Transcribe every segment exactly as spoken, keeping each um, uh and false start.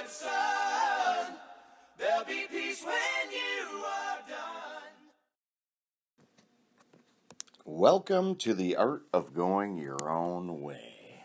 good, son. There'll be peace when you are done. Welcome to the art of going your own way.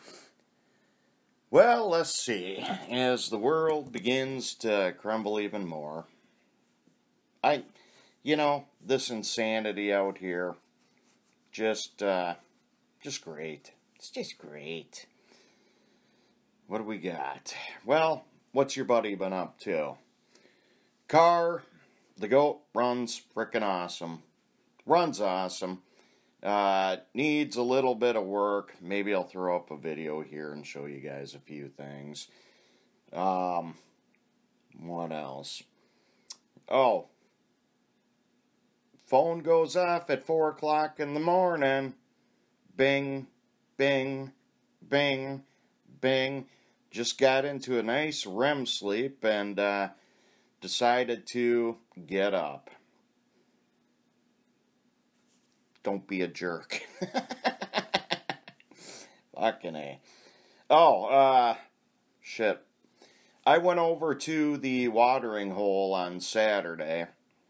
Well, let's see. As the world begins to crumble even more, I, you know, this insanity out here, just, uh, just great. It's just great. What do we got? Well, what's your buddy been up to? Car, the goat runs frickin' awesome. Runs awesome. Uh, needs a little bit of work. Maybe I'll throw up a video here and show you guys a few things. Um, what else? Oh, phone goes off at four o'clock in the morning. Bing, bing, bing, bing. Just got into a nice R E M sleep and uh, decided to get up. Don't be a jerk. Fucking A. Oh, uh, shit. I went over to the watering hole on Saturday.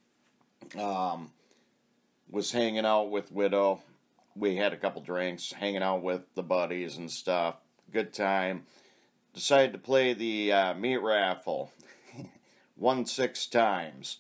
Um, was hanging out with Widow. We had a couple drinks, hanging out with the buddies and stuff. Good time. Decided to play the uh, meat raffle. Won six times.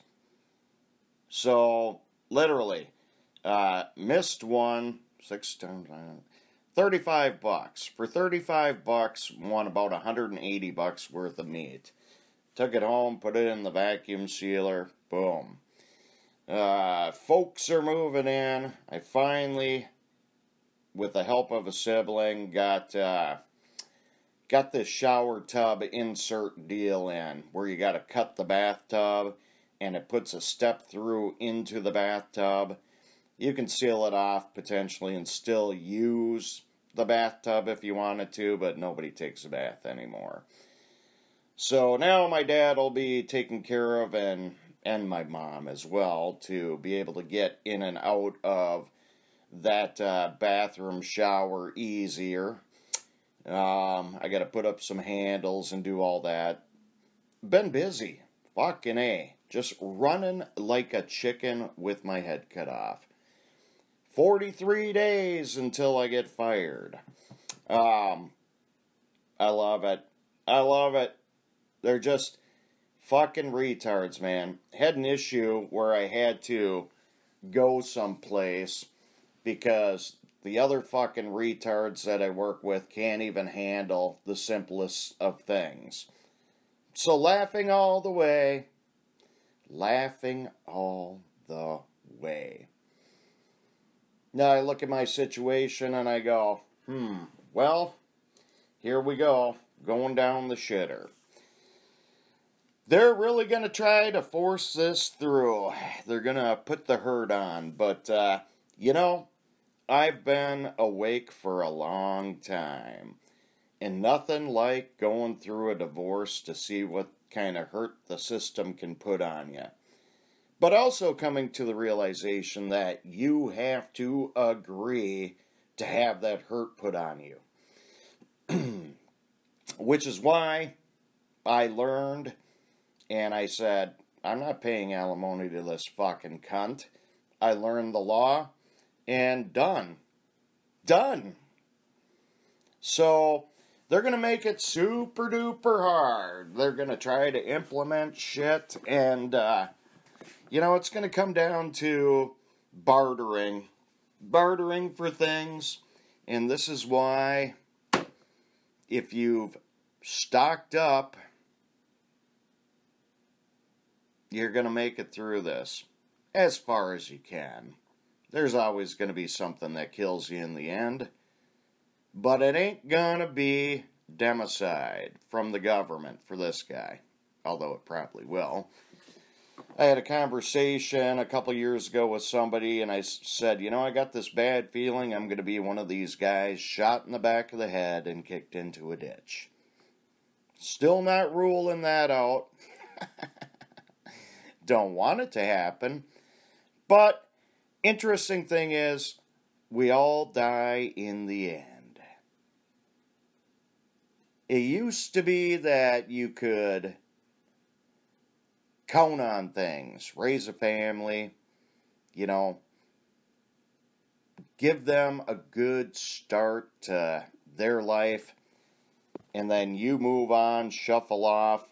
So, literally, uh, missed one, six times, thirty-five bucks. For thirty-five bucks, won about one hundred eighty bucks worth of meat. Took it home, put it in the vacuum sealer, boom. Uh, folks are moving in. I finally, with the help of a sibling, got, uh, got this shower tub insert deal in, where you gotta cut the bathtub, and it puts a step through into the bathtub. You can seal it off, potentially, and still use the bathtub if you wanted to, but nobody takes a bath anymore. So now my dad will be taken care of, and, and my mom as well, to be able to get in and out of that uh, bathroom shower easier. Um, I got to put up some handles and do all that. Been busy. Fucking A. Just running like a chicken with my head cut off. forty-three days until I get fired. Um, I love it. I love it. They're just fucking retards, man. Had an issue where I had to go someplace because the other fucking retards that I work with can't even handle the simplest of things. So laughing all the way. Laughing all the way. Now I look at my situation and I go, hmm, well, here we go, going down the shitter. They're really going to try to force this through. They're going to put the hurt on. But, uh, you know, I've been awake for a long time. And nothing like going through a divorce to see what kind of hurt the system can put on you. But also coming to the realization that you have to agree to have that hurt put on you. Which is why I learned, and I said, I'm not paying alimony to this fucking cunt. I learned the law, and done. Done. So, they're going to make it super duper hard. They're going to try to implement shit, and, uh, you know, it's going to come down to bartering. Bartering for things. And this is why, if you've stocked up, you're going to make it through this. As far as you can. There's always going to be something that kills you in the end. But it ain't going to be democide from the government for this guy. Although it probably will. I had a conversation a couple years ago with somebody, and I said, you know, I got this bad feeling I'm going to be one of these guys shot in the back of the head and kicked into a ditch. Still not ruling that out. Don't want it to happen. But, interesting thing is, we all die in the end. It used to be that you could count on things, raise a family, you know, give them a good start to their life, and then you move on, shuffle off,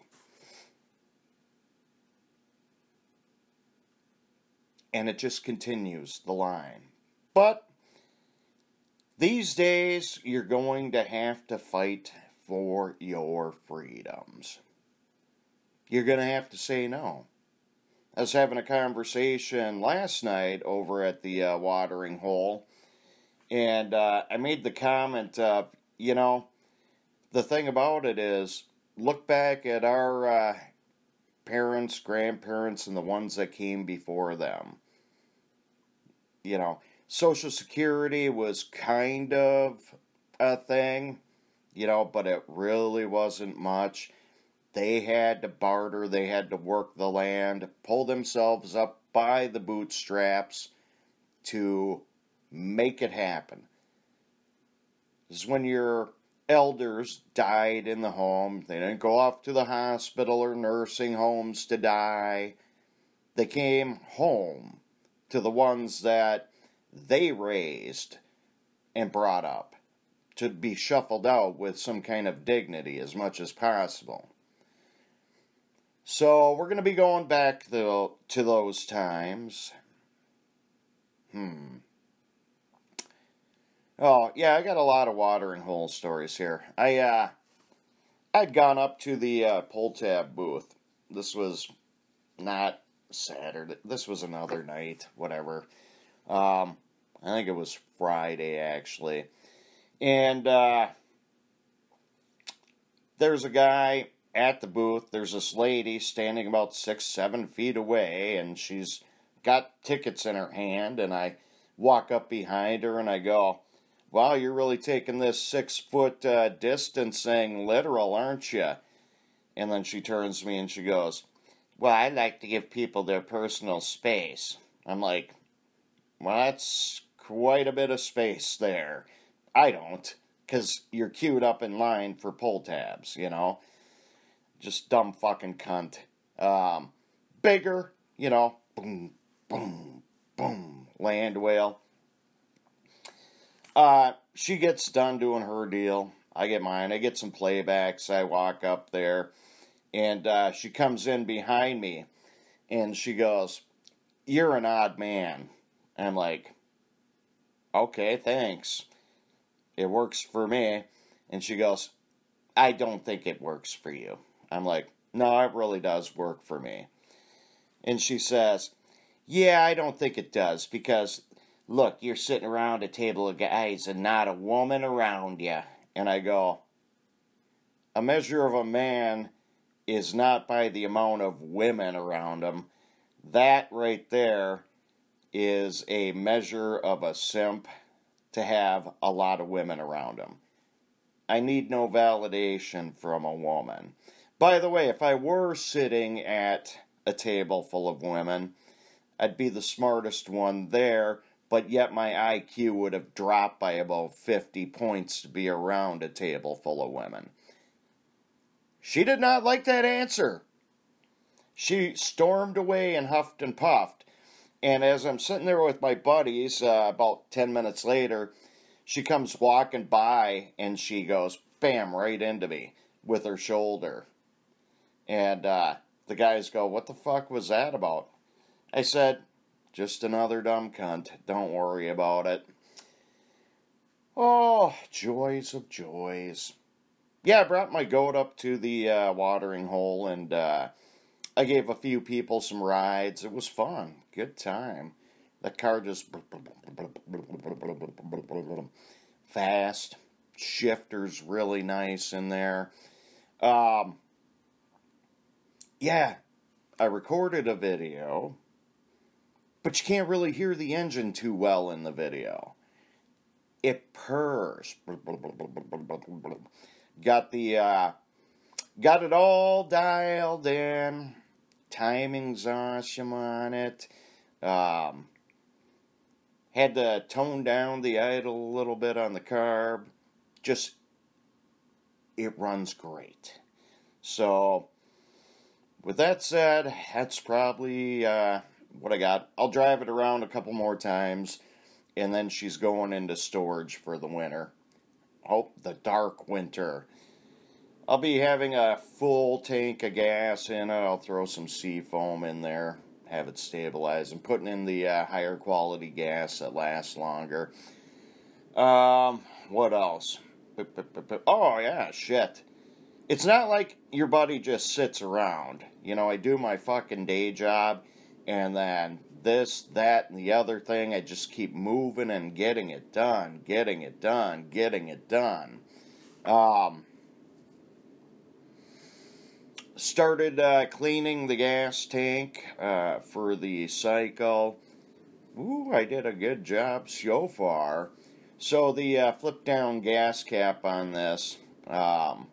and it just continues the line. But these days, you're going to have to fight for your freedoms. You're going to have to say no. I was having a conversation last night over at the uh, watering hole, and uh, I made the comment of, you know, the thing about it is, look back at our uh, parents, grandparents, and the ones that came before them. You know, Social Security was kind of a thing, you know, but it really wasn't much. They had to barter, they had to work the land, pull themselves up by the bootstraps to make it happen. This is when your elders died in the home. They didn't go off to the hospital or nursing homes to die. They came home to the ones that they raised and brought up to be shuffled out with some kind of dignity as much as possible. So we're going to be going back to, to those times. Hmm. Oh, yeah, I got a lot of watering hole stories here. I, uh, I'd gone up to the uh, pull tab booth. This was not Saturday. This was another night, whatever. Um, I think it was Friday, actually. And, uh, there's a guy at the booth. There's this lady standing about six, seven feet away, and she's got tickets in her hand, and I walk up behind her, and I go, wow, you're really taking this six-foot uh, distancing literal, aren't you? And then she turns to me and she goes, well, I like to give people their personal space. I'm like, well, that's quite a bit of space there. I don't, because you're queued up in line for pull tabs, you know? Just dumb fucking cunt. Um, bigger, you know, boom, boom, boom, land whale. Uh, she gets done doing her deal. I get mine. I get some playbacks. I walk up there, and uh, she comes in behind me, and she goes, you're an odd man. And I'm like, okay, thanks. It works for me. And she goes, I don't think it works for you. I'm like, no, it really does work for me. And she says, yeah, I don't think it does, because look, you're sitting around a table of guys and not a woman around you. And I go, a measure of a man is not by the amount of women around him. That right there is a measure of a simp to have a lot of women around him. I need no validation from a woman. By the way, if I were sitting at a table full of women, I'd be the smartest one there, but yet my I Q would have dropped by about fifty points to be around a table full of women. She did not like that answer. She stormed away and huffed and puffed. And as I'm sitting there with my buddies, uh, about ten minutes later, she comes walking by and she goes, bam, right into me with her shoulder. And uh, the guys go, what the fuck was that about? I said, just another dumb cunt. Don't worry about it. Oh, joys of joys. Yeah, I brought my goat up to the uh, watering hole, and uh, I gave a few people some rides. It was fun. Good time. The car just fast. Shifter's really nice in there. Um, yeah, I recorded a video, but you can't really hear the engine too well in the video. It purrs. Got the, uh, got it all dialed in. Timing's awesome on it. Um, had to tone down the idle a little bit on the carb. Just it runs great. So, with that said, that's probably uh, what I got. I'll drive it around a couple more times, and then she's going into storage for the winter. Oh, the dark winter. I'll be having a full tank of gas in it. I'll throw some Seafoam in there, have it stabilize, and putting in the uh, higher quality gas that lasts longer. Um, what else? Oh, yeah, shit. It's not like your buddy just sits around. You know, I do my fucking day job, and then this, that, and the other thing, I just keep moving and getting it done, getting it done, getting it done. Um, started uh, cleaning the gas tank uh, for the cycle. Ooh, I did a good job so far. So the uh, flip-down gas cap on this, um,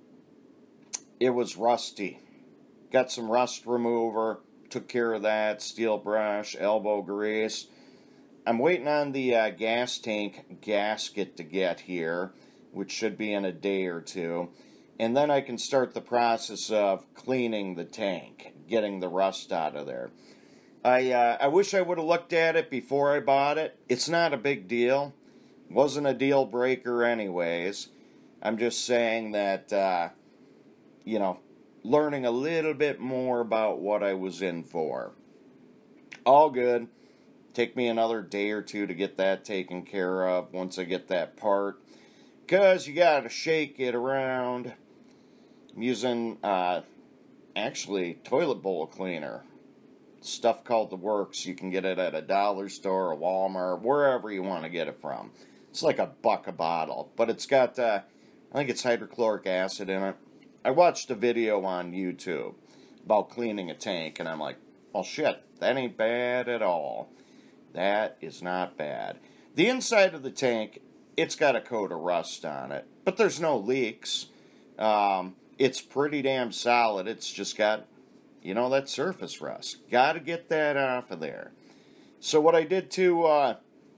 it was rusty. Got some rust remover, took care of that, steel brush, elbow grease. I'm waiting on the uh, gas tank gasket to get here, which should be in a day or two. And then I can start the process of cleaning the tank, getting the rust out of there. I, uh, I wish I would have looked at it before I bought it. It's not a big deal. Wasn't a deal breaker anyways. I'm just saying that, uh, you know, learning a little bit more about what I was in for. All good. Take me another day or two to get that taken care of once I get that part. Because you got to shake it around. I'm using, uh, actually, toilet bowl cleaner. Stuff called The Works. You can get it at a dollar store, a Walmart, wherever you want to get it from. It's like a buck a bottle, but it's got, uh, I think it's hydrochloric acid in it. I watched a video on YouTube about cleaning a tank, and I'm like, well, shit, that ain't bad at all. That is not bad. The inside of the tank, it's got a coat of rust on it, but there's no leaks. Um, it's pretty damn solid. It's just got, you know, that surface rust. Got to get that off of there. So what I did to, uh,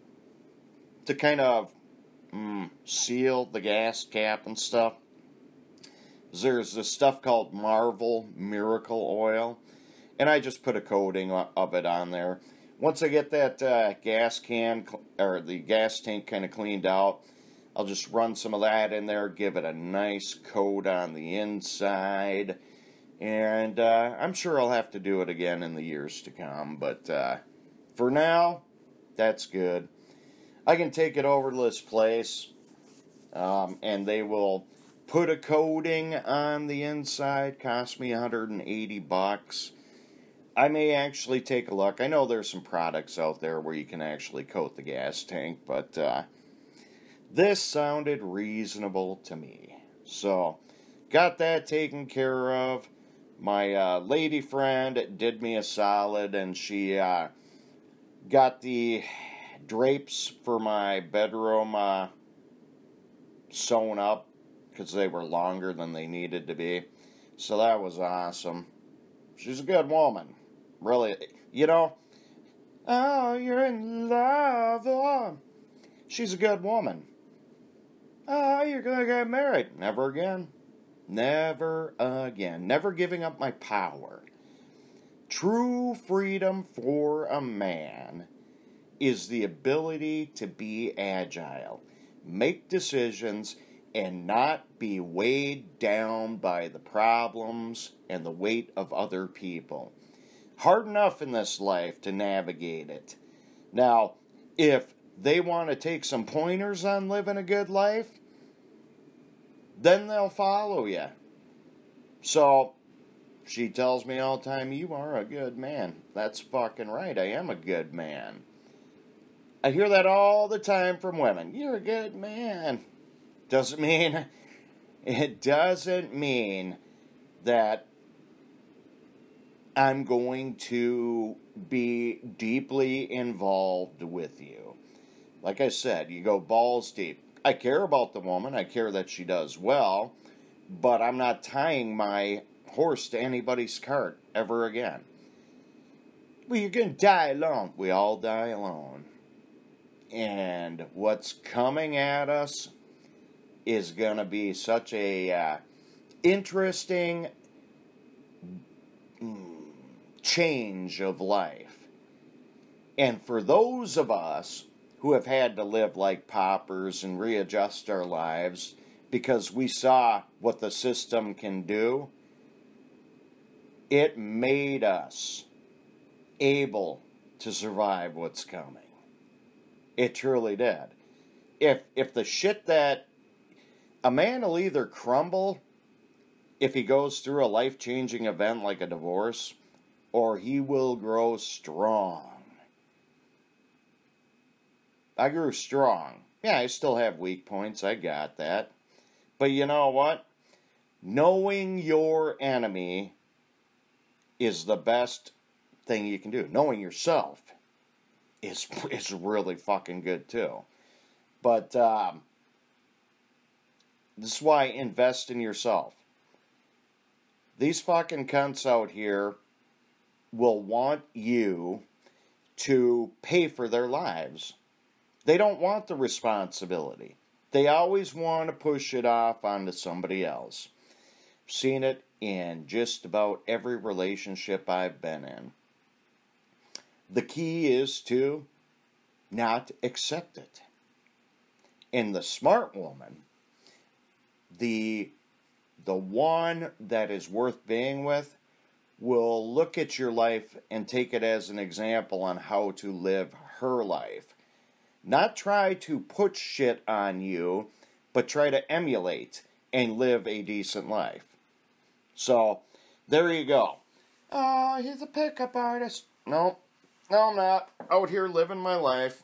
to kind of mm, seal the gas cap and stuff, there's this stuff called Marvel Miracle Oil, and I just put a coating of it on there. Once I get that uh, gas can, or the gas tank kind of cleaned out, I'll just run some of that in there, give it a nice coat on the inside, and uh, I'm sure I'll have to do it again in the years to come, but uh, for now, that's good. I can take it over to this place, um, and they will put a coating on the inside. Cost me one hundred eighty bucks. I may actually take a look. I know there's some products out there where you can actually coat the gas tank, but uh, this sounded reasonable to me. So, got that taken care of. My uh, lady friend did me a solid, and she uh, got the drapes for my bedroom uh, sewn up because they were longer than they needed to be. So that was awesome. She's a good woman. Really, you know, oh, you're in love. Oh. She's a good woman. Oh, you're going to get married. Never again. Never again. Never giving up my power. True freedom for a man is the ability to be agile, make decisions, and not be weighed down by the problems and the weight of other people. Hard enough in this life to navigate it. Now, if they want to take some pointers on living a good life, then they'll follow you. So, she tells me all the time, you are a good man. That's fucking right, I am a good man. I hear that all the time from women. You're a good man. Doesn't mean, it doesn't mean that I'm going to be deeply involved with you. Like I said, you go balls deep. I care about the woman. I care that she does well. But I'm not tying my horse to anybody's cart ever again. Well, you're going to die alone. We all die alone. And what's coming at us is going to be such a uh, interesting change of life. And for those of us who have had to live like paupers and readjust our lives because we saw what the system can do, it made us able to survive what's coming. It truly did. If if the shit that a man will either crumble if he goes through a life-changing event like a divorce, or he will grow strong. I grew strong. Yeah, I still have weak points. I got that. But you know what? Knowing your enemy is the best thing you can do. Knowing yourself is is really fucking good too. But um, this is why invest in yourself. These fucking cunts out here will want you to pay for their lives. They don't want the responsibility. They always want to push it off onto somebody else. I've seen it in just about every relationship I've been in. The key is to not accept it. And the smart woman, the, the one that is worth being with, will look at your life and take it as an example on how to live her life. Not try to put shit on you, but try to emulate and live a decent life. So, there you go. Oh, he's a pickup artist. No, no, I'm not. Out here living my life.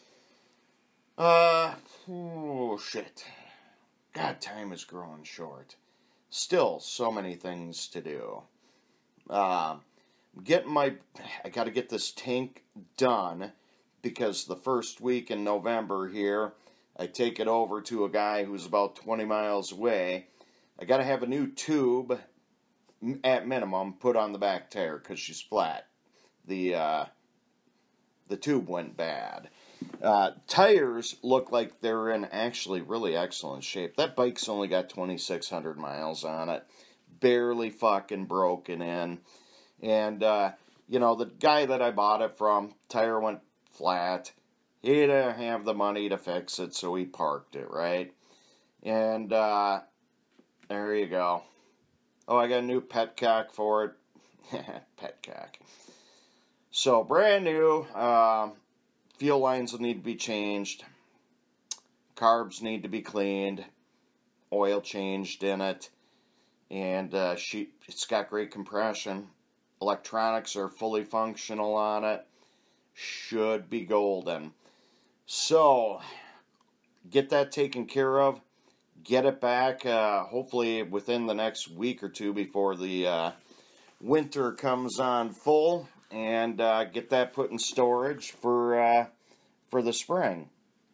Uh, oh, shit. God, time is growing short. Still, so many things to do. Uh, getting my, I gotta get this tank done, because the first week in November here, I take it over to a guy who's about twenty miles away. I gotta have a new tube, at minimum, put on the back tire, because she's flat. The, uh, the tube went bad. Uh, tires look like they're in actually really excellent shape. That bike's only got twenty-six hundred miles on it. Barely fucking broken in. And, uh, you know, the guy that I bought it from, tire went flat. He didn't have the money to fix it, so he parked it, right? And, uh, there you go. Oh, I got a new petcock for it. Petcock. So, brand new. Uh, fuel lines will need to be changed. Carbs need to be cleaned. Oil changed in it. And uh, she, it's got great compression. Electronics are fully functional on it. Should be golden. So, get that taken care of. Get it back, uh, hopefully within the next week or two before the uh, winter comes on full. And uh, get that put in storage for, uh, for the spring.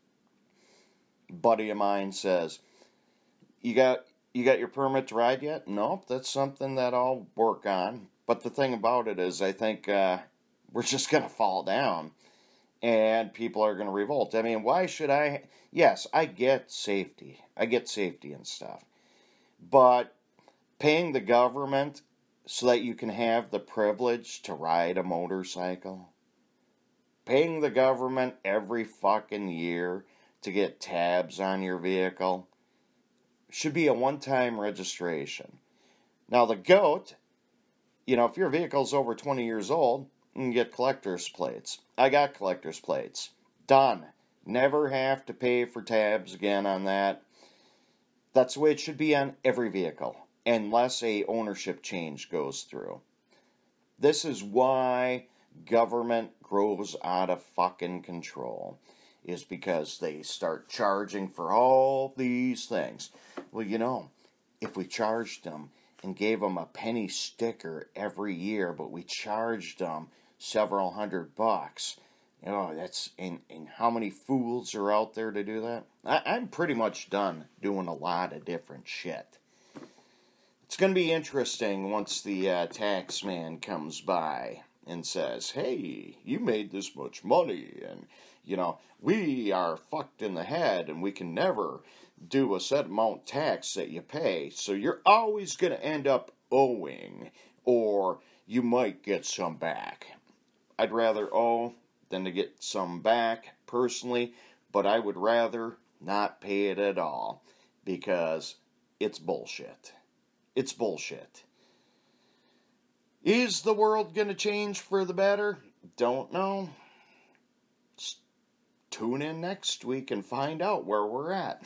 A buddy of mine says, you got... You got your permit to ride yet? Nope, that's something that I'll work on. But the thing about it is, I think uh, we're just going to fall down. And people are going to revolt. I mean, why should I... Yes, I get safety. I get safety and stuff. But paying the government so that you can have the privilege to ride a motorcycle. Paying the government every fucking year to get tabs on your vehicle. Should be a one-time registration. Now, the GOAT, you know, if your vehicle's over twenty years old, you can get collector's plates. I got collector's plates. Done. Never have to pay for tabs again on that. That's the way it should be on every vehicle, unless a ownership change goes through. This is why government grows out of fucking control. Is because they start charging for all these things. Well, you know, if we charged them and gave them a penny sticker every year, but we charged them several hundred bucks, you know, that's, and, and how many fools are out there to do that? I, I'm pretty much done doing a lot of different shit. It's going to be interesting once the uh, tax man comes by and says, hey, you made this much money, and, you know, we are fucked in the head, and we can never do a set amount tax that you pay, so you're always going to end up owing, or you might get some back. I'd rather owe than to get some back, personally, but I would rather not pay it at all, because it's bullshit. It's bullshit. Is the world going to change for the better? Don't know. Just tune in next week and find out where we're at.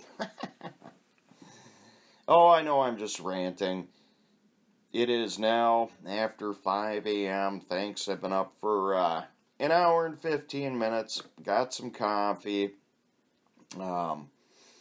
Oh, I know I'm just ranting. It is now after five a.m. Thanks, I've been up for uh, an hour and fifteen minutes. Got some coffee. Um,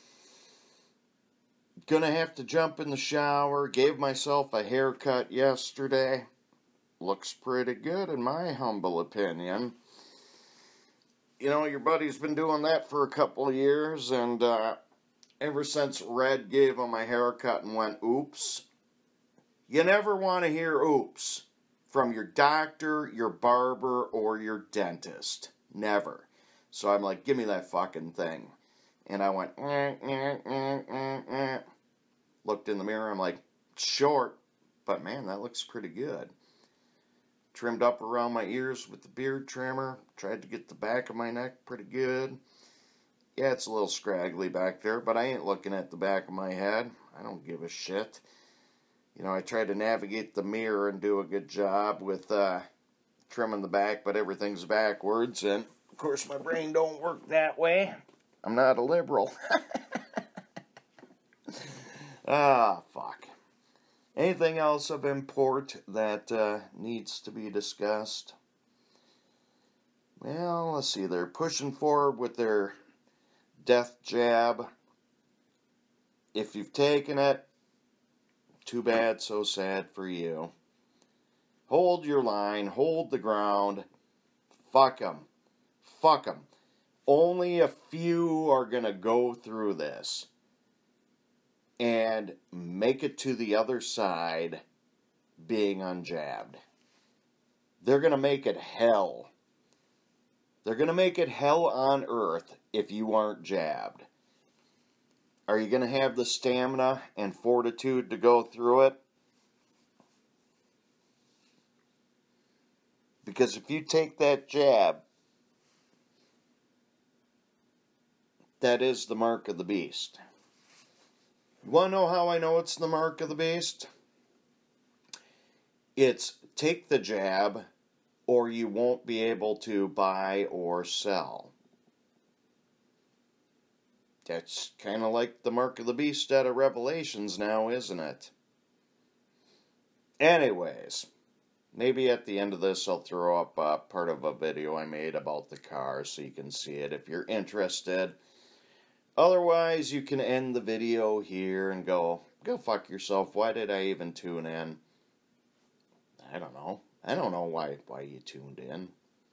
gonna have to jump in the shower. Gave myself a haircut yesterday. Looks pretty good in my humble opinion. You know, your buddy's been doing that for a couple of years, and uh, ever since Red gave him a haircut and went, oops. You never want to hear oops from your doctor, your barber, or your dentist. Never. So I'm like, give me that fucking thing. And I went, eh, eh, eh, eh, eh. Looked in the mirror, I'm like, short, but man, that looks pretty good. Trimmed up around my ears with the beard trimmer. Tried to get the back of my neck pretty good. Yeah, it's a little scraggly back there, but I ain't looking at the back of my head. I don't give a shit. You know, I tried to navigate the mirror and do a good job with uh, trimming the back, but everything's backwards, and of course my brain don't work that way. I'm not a liberal. Ah, fuck. Anything else of import that uh, needs to be discussed? Well, let's see. They're pushing forward with their death jab. If you've taken it, too bad, so sad for you. Hold your line. Hold the ground. Fuck them. Fuck them. Only a few are going to go through this and make it to the other side being unjabbed. They're going to make it hell. They're going to make it hell on earth if you aren't jabbed. Are you going to have the stamina and fortitude to go through it? Because if you take that jab, that is the mark of the beast. You want to know how I know it's the mark of the beast? It's take the jab, or you won't be able to buy or sell. That's kind of like the mark of the beast out of Revelations now, isn't it? Anyways, maybe at the end of this I'll throw up uh, part of a video I made about the car so you can see it if you're interested. Otherwise, you can end the video here and go, go fuck yourself. Why did I even tune in? I don't know. I don't know why, why you tuned in.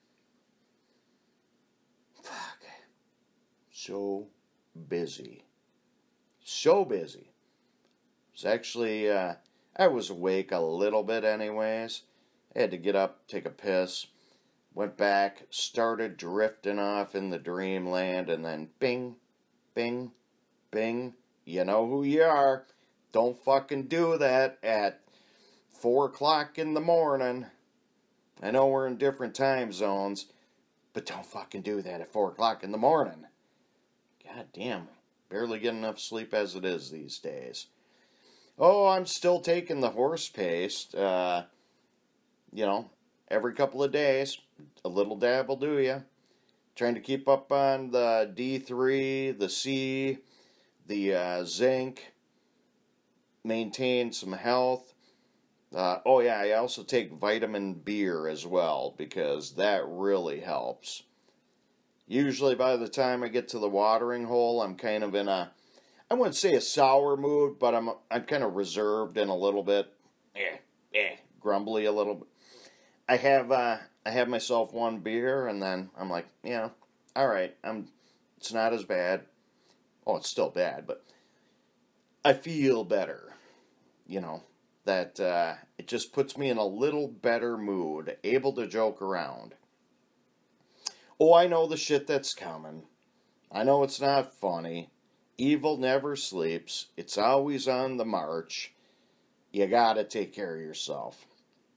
Fuck. So busy. So busy. It was actually, uh, I was awake a little bit anyways. I had to get up, take a piss. Went back, started drifting off in the dreamland, and then bing. Bing, bing, you know who you are. Don't fucking do that at four o'clock in the morning. I know we're in different time zones, but don't fucking do that at four o'clock in the morning. God damn, barely get enough sleep as it is these days. Oh, I'm still taking the horse paste, uh, you know, every couple of days. A little dab will do ya. Trying to keep up on the D three, the C, the uh, zinc, maintain some health. Uh, oh yeah, I also take vitamin beer as well because that really helps. Usually by the time I get to the watering hole, I'm kind of in a, I wouldn't say a sour mood, but I'm I'm kind of reserved and a little bit, eh, eh, grumbly a little bit. I have uh, I have myself one beer, and then I'm like, you know, all right, I'm. It's not as bad. Oh, it's still bad, but I feel better. You know, that uh, it just puts me in a little better mood, able to joke around. Oh, I know the shit that's coming. I know it's not funny, Evil never sleeps. It's always on the march. You gotta take care of yourself.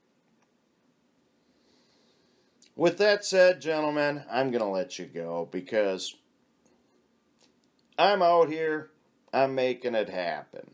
With that said, gentlemen, I'm gonna let you go because I'm out here. I'm making it happen.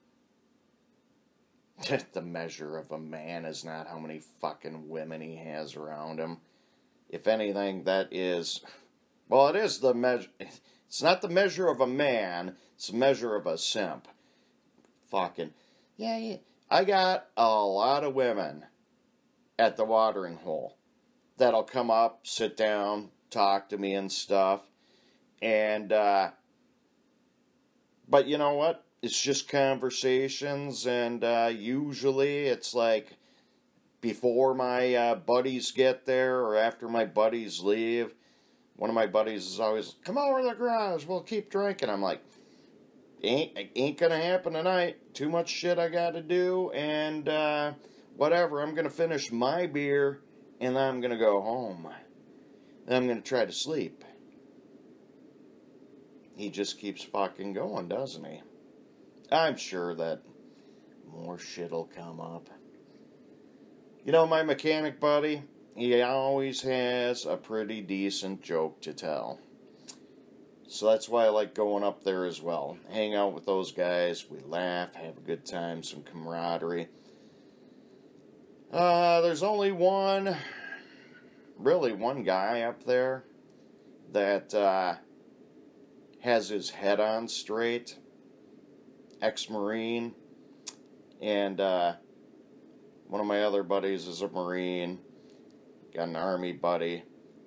The measure of a man is not how many fucking women he has around him. If anything, that is... Well, it is the measure... It's not the measure of a man. It's the measure of a simp. Fucking... Yeah, yeah. I got a lot of women at the watering hole that'll come up, sit down, talk to me and stuff. And, uh... But you know what? It's just conversations, and uh, usually it's like before my uh, buddies get there or after my buddies leave. One of my buddies is always, come over to the garage, we'll keep drinking. I'm like, ain't, ain't gonna happen tonight. Too much shit I gotta do, and uh, whatever. I'm gonna finish my beer, and then I'm gonna go home. Then I'm gonna try to sleep. He just keeps fucking going, doesn't he? I'm sure that more shit'll come up. You know, my mechanic buddy, he always has a pretty decent joke to tell. So that's why I like going up there as well. Hang out with those guys, we laugh, have a good time, some camaraderie. Uh, there's only one, really one guy up there that uh, has his head on straight. Ex-Marine, and uh, one of my other buddies is a Marine. Got an Army buddy.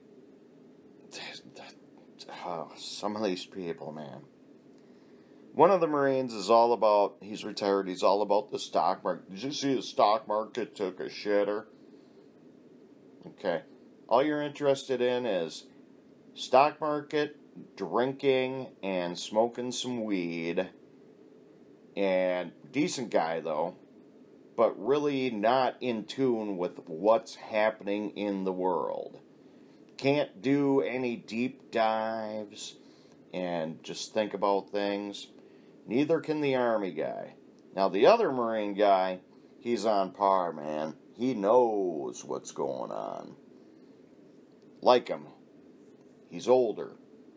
Oh, some of these people, man. One of the Marines is all about, he's retired, he's all about the stock market. Did you see the stock market took a shitter? Okay. All you're interested in is stock market, drinking, and smoking some weed. And decent guy, though, but really not in tune with what's happening in the world. Can't do any deep dives and just think about things. Neither can the Army guy. Now, the other Marine guy, he's on par, man. He knows what's going on. Like him. He's older.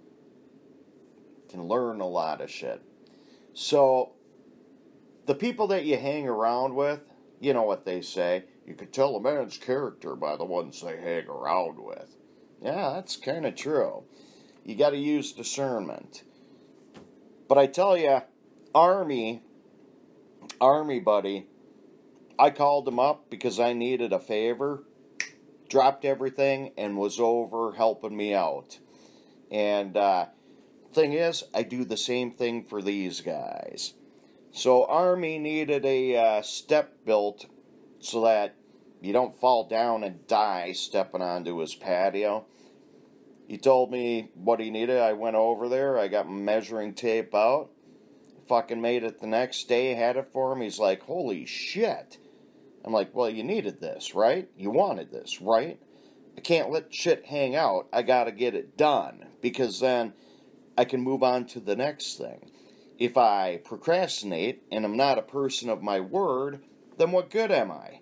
Can learn a lot of shit. So... the people that you hang around with, you know what they say. You can tell a man's character by the ones they hang around with. Yeah, that's kind of true. You got to use discernment. But I tell you, Army, Army buddy, I called him up because I needed a favor. Dropped everything and was over helping me out. And uh, thing is, I do the same thing for these guys. So Army needed a uh, step built so that you don't fall down and die stepping onto his patio. He told me what he needed. I went over there. I got measuring tape out. Fucking made it the next day. Had it for him. He's like, holy shit. I'm like, well, you needed this, right? You wanted this, right? I can't let shit hang out. I gotta get it done. Because then I can move on to the next thing. If I procrastinate and I'm not a person of my word, then what good am I?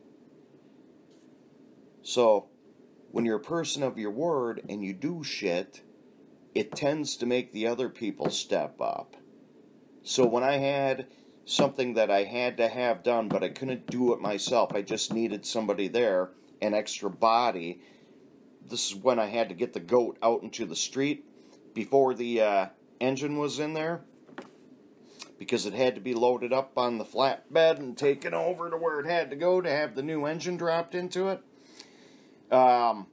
So, when you're a person of your word and you do shit, it tends to make the other people step up. So when I had something that I had to have done, but I couldn't do it myself, I just needed somebody there, an extra body, this is when I had to get the goat out into the street before the uh, engine was in there. Because it had to be loaded up on the flatbed and taken over to where it had to go to have the new engine dropped into it. Um,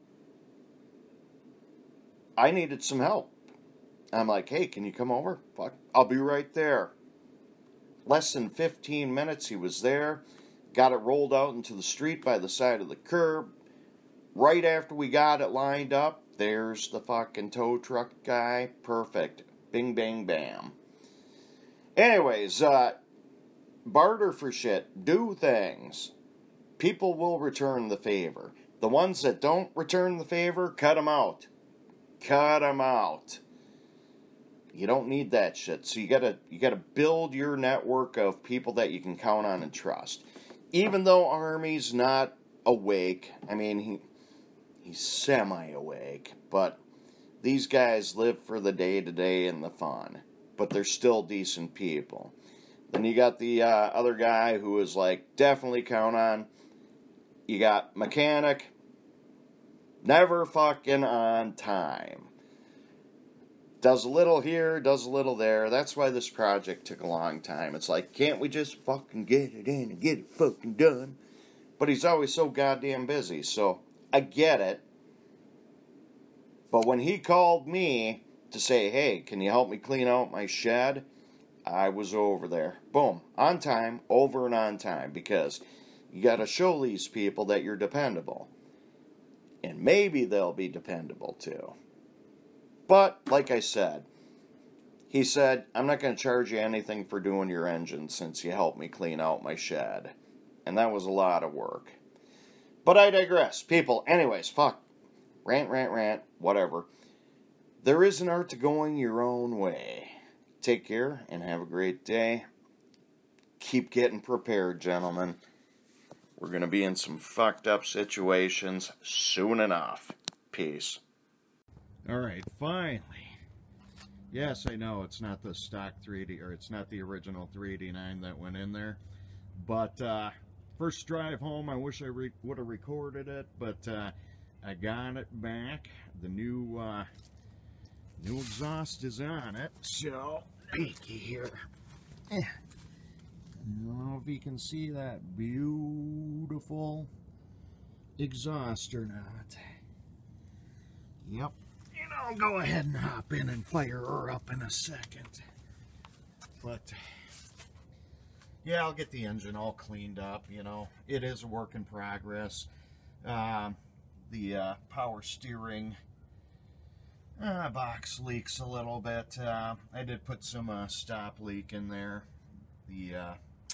I needed some help. I'm like, hey, can you come over? Fuck, I'll be right there. Less than fifteen minutes, he was there. Got it rolled out into the street by the side of the curb. Right after we got it lined up, there's the fucking tow truck guy. Perfect. Bing, bang, bam. Anyways, uh, barter for shit. Do things. People will return the favor. The ones that don't return the favor, cut them out. Cut them out. You don't need that shit. So you gotta you gotta build your network of people that you can count on and trust. Even though Army's not awake, I mean he he's semi-awake, but these guys live for the day-to-day and the fun. But they're still decent people. Then you got the uh, other guy who is like, definitely count on. You got mechanic, never fucking on time. Does a little here, does a little there. That's why this project took a long time. It's like, can't we just fucking get it in and get it fucking done? But he's always so goddamn busy, so I get it. But when he called me to say, hey, can you help me clean out my shed? I was over there. Boom. On time, over and on time. Because you got to show these people that you're dependable. And maybe they'll be dependable too. But, like I said, he said, I'm not going to charge you anything for doing your engine since you helped me clean out my shed. And that was a lot of work. But I digress. People, anyways, fuck. Rant, rant, rant, whatever. There is an art to going your own way. Take care and have a great day. Keep getting prepared, gentlemen. We're going to be in some fucked up situations soon enough. Peace. Alright, finally. Yes, I know it's not the stock three D, or it's not the original three eighty-nine that went in there. But, uh, first drive home, I wish I re would have recorded it, but, uh, I got it back. The new, uh, new exhaust is on it, so, peeky here. Eh. I don't know if you can see that beautiful exhaust or not. Yep. And I'll go ahead and hop in and fire her up in a second. But, yeah, I'll get the engine all cleaned up, you know. It is a work in progress. Um, the uh, power steering uh, box leaks a little bit. Uh, I did put some uh, stop leak in there. The uh,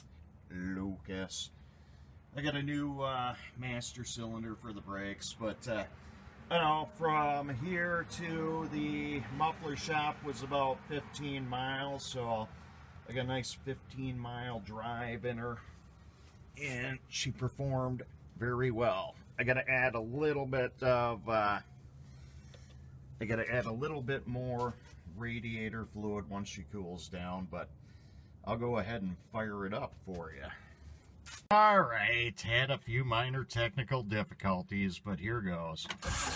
Lucas. I got a new uh, master cylinder for the brakes, but uh, I don't know, from here to the muffler shop was about fifteen miles, so I got a nice fifteen mile drive in her, and she performed very well. I got to add a little bit of, uh, I got to add a little bit more radiator fluid once she cools down, but I'll go ahead and fire it up for you. Alright, had a few minor technical difficulties, but here goes.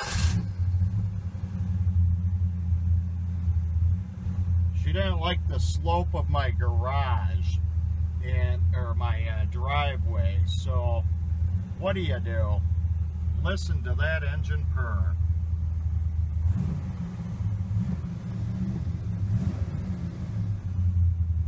She didn't like the slope of my garage, and or my uh, driveway, so what do you do? Listen to that engine purr.